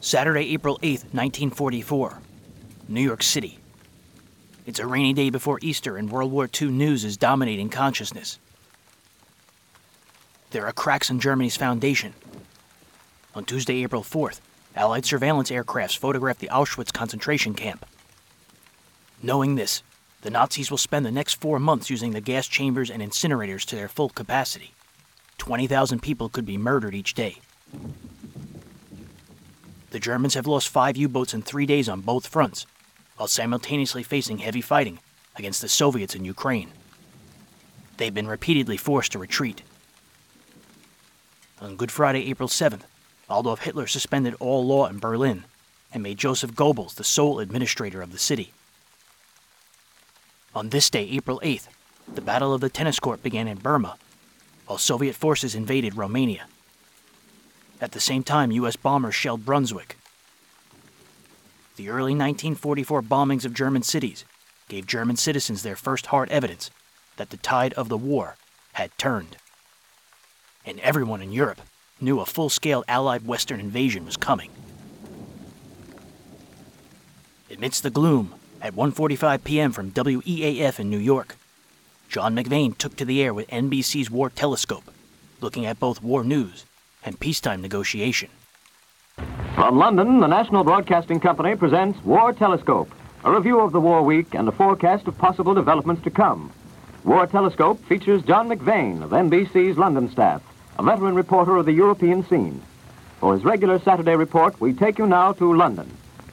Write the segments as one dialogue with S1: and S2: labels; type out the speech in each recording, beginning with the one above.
S1: Saturday, April 8th, 1944. New York City. It's a rainy day before Easter and World War II news is dominating consciousness. There are cracks in Germany's foundation. On Tuesday, April 4th, Allied surveillance aircrafts photographed the Auschwitz concentration camp. Knowing this, the Nazis will spend the next 4 months using the gas chambers and incinerators to their full capacity. 20,000 people could be murdered each day. The Germans have lost 5 U-boats in 3 days on both fronts, while simultaneously facing heavy fighting against the Soviets in Ukraine. They've been repeatedly forced to retreat. On Good Friday, April 7th, Adolf Hitler suspended all law in Berlin and made Joseph Goebbels the sole administrator of the city. On this day, April 8th, the Battle of the Tennis Court began in Burma, while Soviet forces invaded Romania. At the same time, U.S. bombers shelled Brunswick. The early 1944 bombings of German cities gave German citizens their first hard evidence that the tide of the war had turned. And everyone in Europe knew a full-scale Allied Western invasion was coming. Amidst the gloom, at 1:45 p.m. from WEAF in New York, John McVane took to the air with NBC's War Telescope, looking at both war news and peacetime negotiation.
S2: From London, the National Broadcasting Company presents War Telescope, a review of the war week and a forecast of possible developments to come. War Telescope features John McVane of NBC's London staff, a veteran reporter of the European scene. For his regular Saturday report, we take you now to London.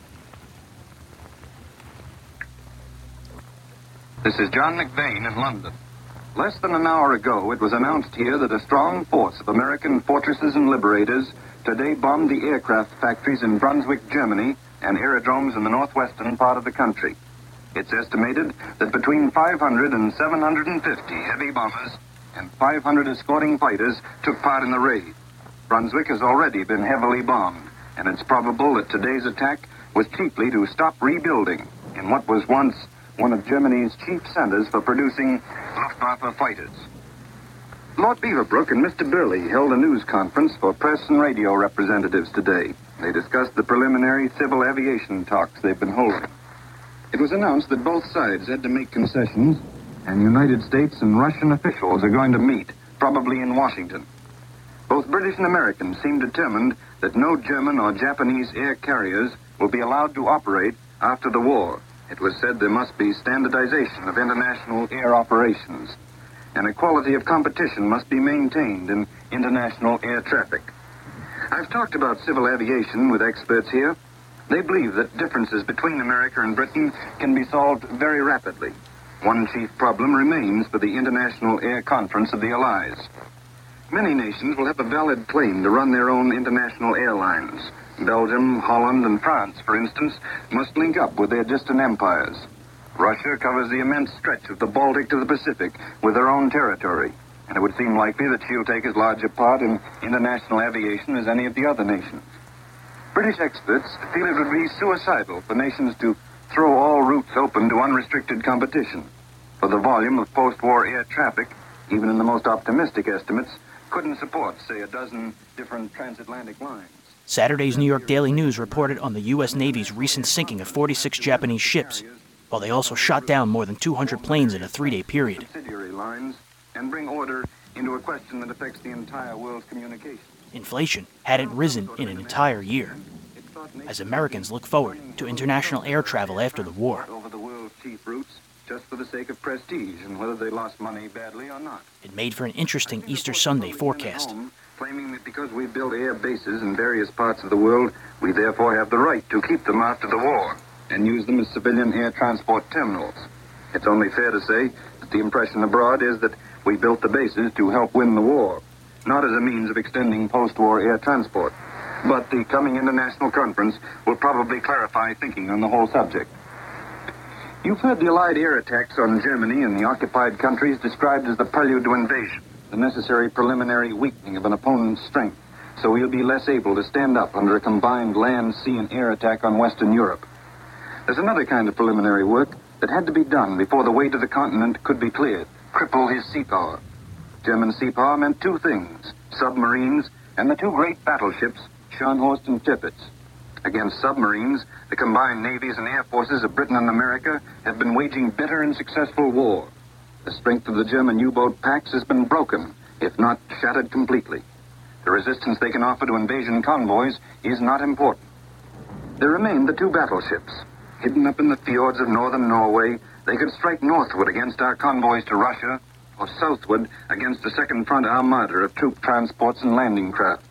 S3: This is John McVane in London. Less than an hour ago, it was announced here that a strong force of American fortresses and liberators today bombed the aircraft factories in Brunswick, Germany, and aerodromes in the northwestern part of the country. It's estimated that between 500 and 750 heavy bombers and 500 escorting fighters took part in the raid. Brunswick has already been heavily bombed, and it's probable that today's attack was chiefly to stop rebuilding in what was once one of Germany's chief centers for producing Luftwaffe fighters. Lord Beaverbrook and Mr. Burley held a news conference for press and radio representatives today. They discussed the preliminary civil aviation talks they've been holding. It was announced that both sides had to make concessions, and United States and Russian officials are going to meet, probably in Washington. Both British and Americans seem determined that no German or Japanese air carriers will be allowed to operate after the war. It was said there must be standardization of international air operations, and equality of competition must be maintained in international air traffic. I've talked about civil aviation with experts here. They believe that differences between America and Britain can be solved very rapidly. One chief problem remains for the International Air Conference of the Allies. Many nations will have a valid claim to run their own international airlines. Belgium, Holland, and France, for instance, must link up with their distant empires. Russia covers the immense stretch of the Baltic to the Pacific with her own territory, and it would seem likely that she'll take as large a part in international aviation as any of the other nations. British experts feel it would be suicidal for nations to throw all routes open to unrestricted competition, for the volume of post-war air traffic, even in the most optimistic estimates, couldn't support, say, a dozen different transatlantic lines.
S1: Saturday's New York Daily News reported on the U.S. Navy's recent sinking of 46 Japanese ships, while they also shot down more than 200 planes in a 3-day period.
S3: Subsidiary lines and bring order into a question that affects the entire world's communication.
S1: Inflation hadn't risen in an entire year, as Americans look forward to international air travel after the war.
S3: Over the world's chief routes, just for the sake of prestige and whether they lost money badly or not.
S1: It made for an interesting Easter Sunday forecast.
S3: Claiming that because we built air bases in various parts of the world, we therefore have the right to keep them after the war and use them as civilian air transport terminals. It's only fair to say that the impression abroad is that we built the bases to help win the war, not as a means of extending post-war air transport. But the coming international conference will probably clarify thinking on the whole subject. You've heard the Allied air attacks on Germany and the occupied countries described as the prelude to invasion, the necessary preliminary weakening of an opponent's strength, so he'll be less able to stand up under a combined land, sea, and air attack on Western Europe. There's another kind of preliminary work that had to be done before the way to the continent could be cleared: cripple his sea power. German sea power meant two things: submarines and the two great battleships, Scharnhorst and Tirpitz. Against submarines, the combined navies and air forces of Britain and America have been waging bitter and successful war. The strength of the German U-boat packs has been broken, if not shattered completely. The resistance they can offer to invasion convoys is not important. There remain the two battleships. Hidden up in the fjords of northern Norway, they could strike northward against our convoys to Russia, or southward against the Second Front Armada of troop transports and landing craft.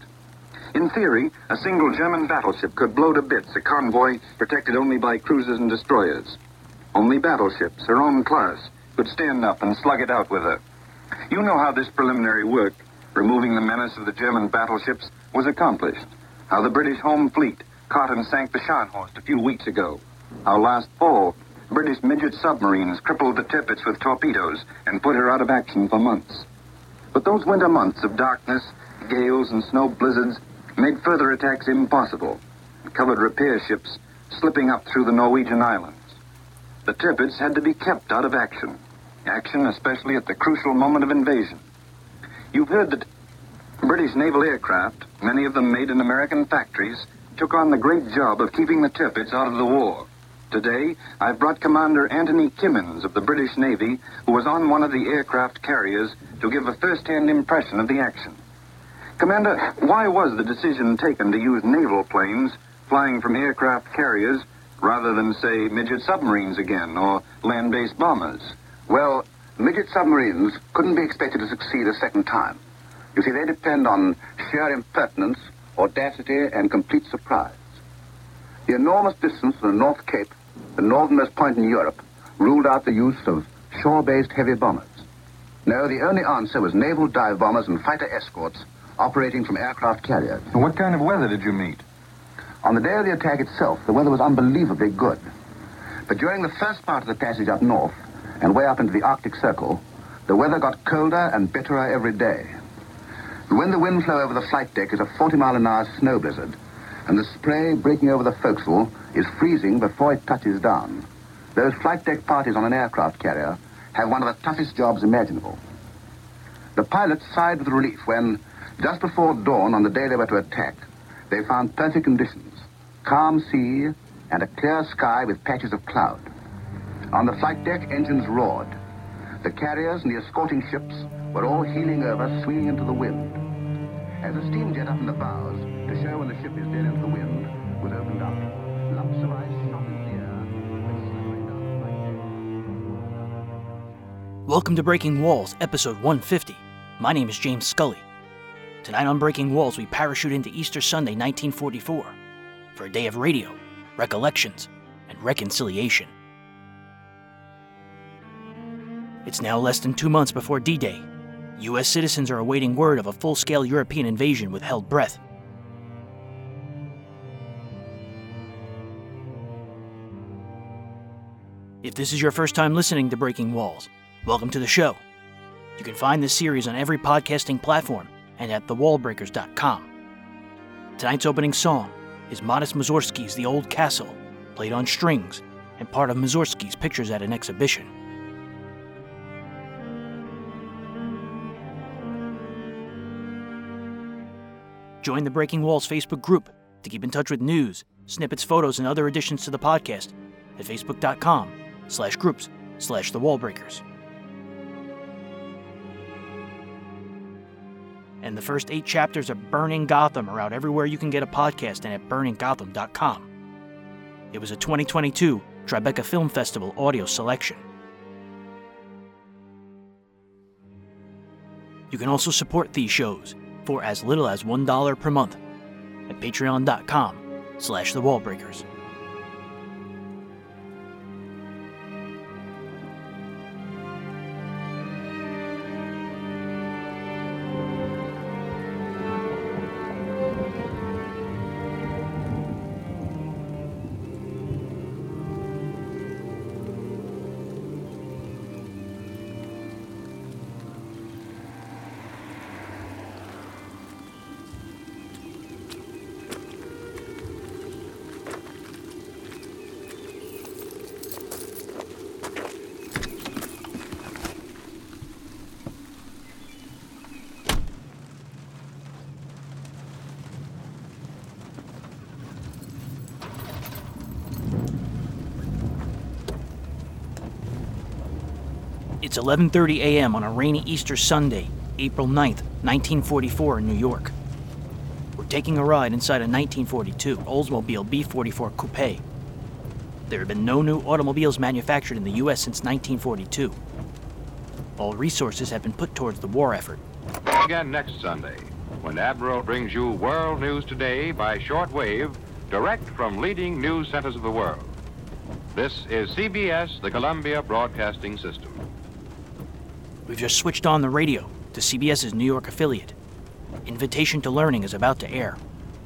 S3: In theory, a single German battleship could blow to bits a convoy protected only by cruisers and destroyers. Only battleships, her own class, could stand up and slug it out with her. You know how this preliminary work, removing the menace of the German battleships, was accomplished. How the British home fleet caught and sank the Scharnhorst a few weeks ago. How last fall, British midget submarines crippled the Tirpitz with torpedoes and put her out of action for months. But those winter months of darkness, gales, and snow blizzards made further attacks impossible and covered repair ships slipping up through the Norwegian islands. The Tirpitz had to be kept out of action especially at the crucial moment of invasion. You've heard that British naval aircraft, many of them made in American factories, took on the great job of keeping the Tirpitz out of the war. Today, I've brought Commander Anthony Kimmins of the British Navy, who was on one of the aircraft carriers, to give a first-hand impression of the action. Commander, why was the decision taken to use naval planes flying from aircraft carriers rather than, say, midget submarines again, or land-based bombers?
S4: Well, midget submarines couldn't be expected to succeed a second time. You see, they depend on sheer impertinence, audacity, and complete surprise. The enormous distance from the North Cape, the northernmost point in Europe, ruled out the use of shore-based heavy bombers. No, the only answer was naval dive bombers and fighter escorts operating from aircraft carriers.
S5: And what kind of weather did you meet?
S4: On the day of the attack itself, the weather was unbelievably good. But during the first part of the passage up north, and way up into the Arctic Circle, the weather got colder and bitterer every day. When the wind flow over the flight deck is a 40-mile-an-hour snow blizzard, and the spray breaking over the forecastle is freezing before it touches down, those flight deck parties on an aircraft carrier have one of the toughest jobs imaginable. The pilots sighed with relief when, just before dawn on the day they were to attack, they found perfect conditions, calm sea and a clear sky with patches of cloud. On the flight deck, engines roared. The carriers and the escorting ships were all heeling over, swinging into the wind. As a steam jet up in the bows, to show when the ship is dead into the wind, was opened up, lumps of ice shot in the air, went slowly down the flight deck.
S1: Welcome to Breaking Walls, episode 150. My name is James Scully. Tonight on Breaking Walls, we parachute into Easter Sunday, 1944, for a day of radio, recollections, and reconciliation. It's now less than 2 months before D-Day. U.S. citizens are awaiting word of a full-scale European invasion with held breath. If this is your first time listening to Breaking Walls, welcome to the show. You can find this series on every podcasting platform and at thewallbreakers.com. Tonight's opening song is Modest Mussorgsky's The Old Castle, played on strings and part of Mussorgsky's Pictures at an Exhibition. Join the Breaking Walls Facebook group to keep in touch with news, snippets, photos, and other additions to the podcast at facebook.com/groups/thewallbreakers. And the first 8 chapters of Burning Gotham are out everywhere you can get a podcast and at burninggotham.com. It was a 2022 Tribeca Film Festival audio selection. You can also support these shows for as little as $1 per month at patreon.com/thewallbreakers. It's 11:30 a.m. on a rainy Easter Sunday, April 9th, 1944 in New York. We're taking a ride inside a 1942 Oldsmobile B44 Coupe. There have been no new automobiles manufactured in the U.S. since 1942. All resources have been put towards the war effort.
S5: Again next Sunday, when Admiral brings you World News Today by shortwave, direct from leading news centers of the world. This is CBS, the Columbia Broadcasting System.
S1: We've just switched on the radio to CBS's New York affiliate. Invitation to Learning is about to air.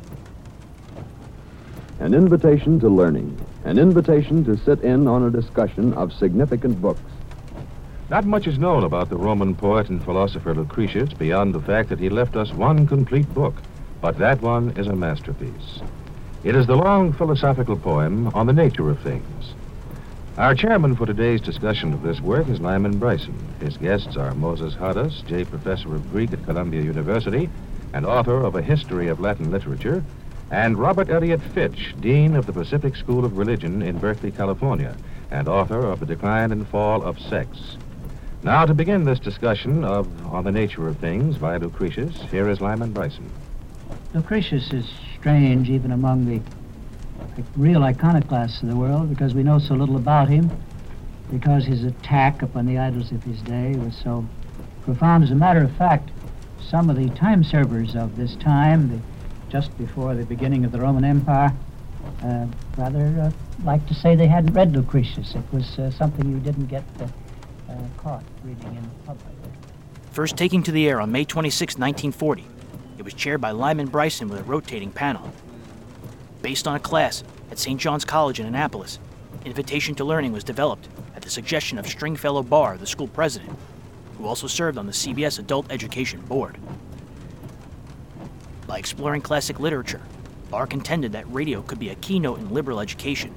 S6: An invitation to learning. An invitation to sit in on a discussion of significant books.
S7: Not much is known about the Roman poet and philosopher Lucretius beyond the fact that he left us one complete book, but that one is a masterpiece. It is the long philosophical poem on the nature of things. Our chairman for today's discussion of this work is Lyman Bryson. His guests are Moses Hadas, J. Professor of Greek at Columbia University and author of A History of Latin Literature, and Robert Elliott Fitch, Dean of the Pacific School of Religion in Berkeley, California, and author of The Decline and Fall of Sex. Now, to begin this discussion On the Nature of Things by Lucretius, here is Lyman Bryson.
S8: Lucretius is strange even among the real iconoclasts of the world because we know so little about him, because his attack upon the idols of his day was so profound. As a matter of fact, some of the time servers of this time, just before the beginning of the Roman Empire, rather like to say they hadn't read Lucretius. It was something you didn't get caught reading in public.
S1: First taking to the air on May 26, 1940, it was chaired by Lyman Bryson with a rotating panel. Based on a class at St. John's College in Annapolis, Invitation to Learning was developed at the suggestion of Stringfellow Barr, the school president, who also served on the CBS Adult Education Board. By exploring classic literature, Barr contended that radio could be a keynote in liberal education.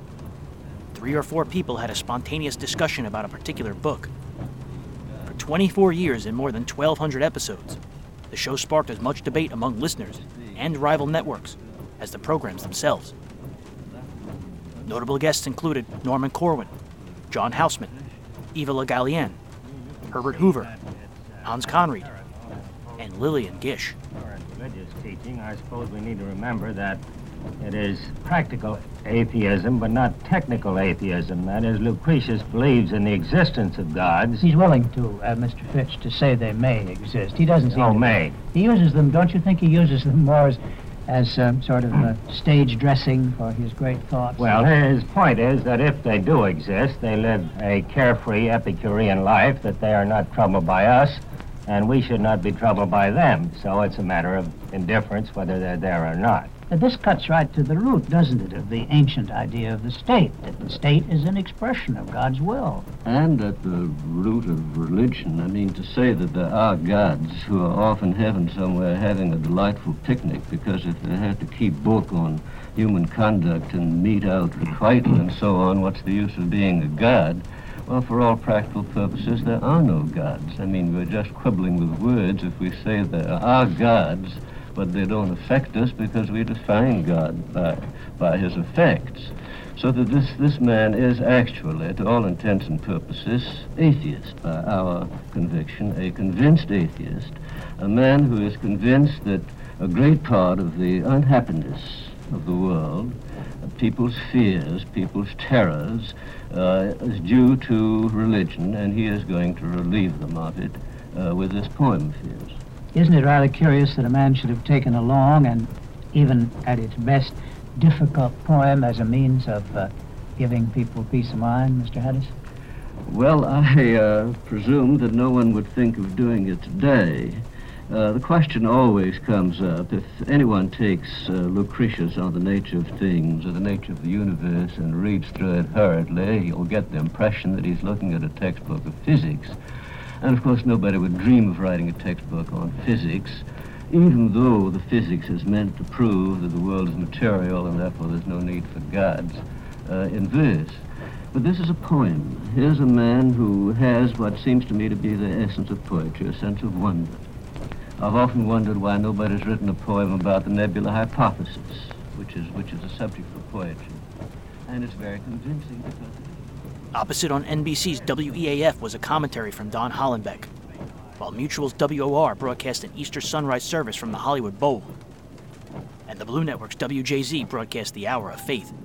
S1: 3 or 4 people had a spontaneous discussion about a particular book. For 24 years and more than 1,200 episodes, the show sparked as much debate among listeners and rival networks as the programs themselves. Notable guests included Norman Corwin, John Houseman, Eva Le Gallienne, Herbert Hoover, Hans Conried, and Lillian Gish.
S9: For religious teaching, I suppose we need to remember that it is practical atheism, but not technical atheism. That is, Lucretius believes in the existence of gods.
S8: He's willing to, Mr. Fitch, to say they may exist. He doesn't seem to.
S9: May.
S8: He uses them, don't you think he uses them more as sort of stage dressing for his great thoughts?
S9: Well, his point is that if they do exist, they live a carefree Epicurean life, that they are not troubled by us, and we should not be troubled by them. So it's a matter of indifference whether they're there or not.
S8: This cuts right to the root, doesn't it, of the ancient idea of the state, that the state is an expression of God's will.
S10: And at the root of religion, I mean to say that there are gods who are off in heaven somewhere having a delightful picnic, because if they have to keep book on human conduct and mete out requital and so on, what's the use of being a god? Well, for all practical purposes, there are no gods. I mean, we're just quibbling with words if we say there are gods, but they don't affect us because we define God by his effects. So that this man is actually, to all intents and purposes, atheist by our conviction, a convinced atheist, a man who is convinced that a great part of the unhappiness of the world, people's fears, people's terrors, is due to religion, and he is going to relieve them of it with this poem of his.
S8: Isn't it rather curious that a man should have taken a long and, even at its best, difficult poem as a means of giving people peace of mind, Mr. Hadas?
S10: Well, I presume that no one would think of doing it today. The question always comes up, if anyone takes Lucretius on the nature of things or the nature of the universe and reads through it hurriedly, he'll get the impression that he's looking at a textbook of physics. And of course nobody would dream of writing a textbook on physics, even though the physics is meant to prove that the world is material and therefore there's no need for gods in verse. But this is a poem. Here's a man who has what seems to me to be the essence of poetry, a sense of wonder. I've often wondered why nobody's written a poem about the nebular hypothesis, which is a subject for poetry. And it's very convincing because
S1: Opposite on NBC's WEAF was a commentary from Don Hollenbeck, while Mutual's WOR broadcast an Easter sunrise service from the Hollywood Bowl, and the Blue Network's WJZ broadcast the Hour of Faith.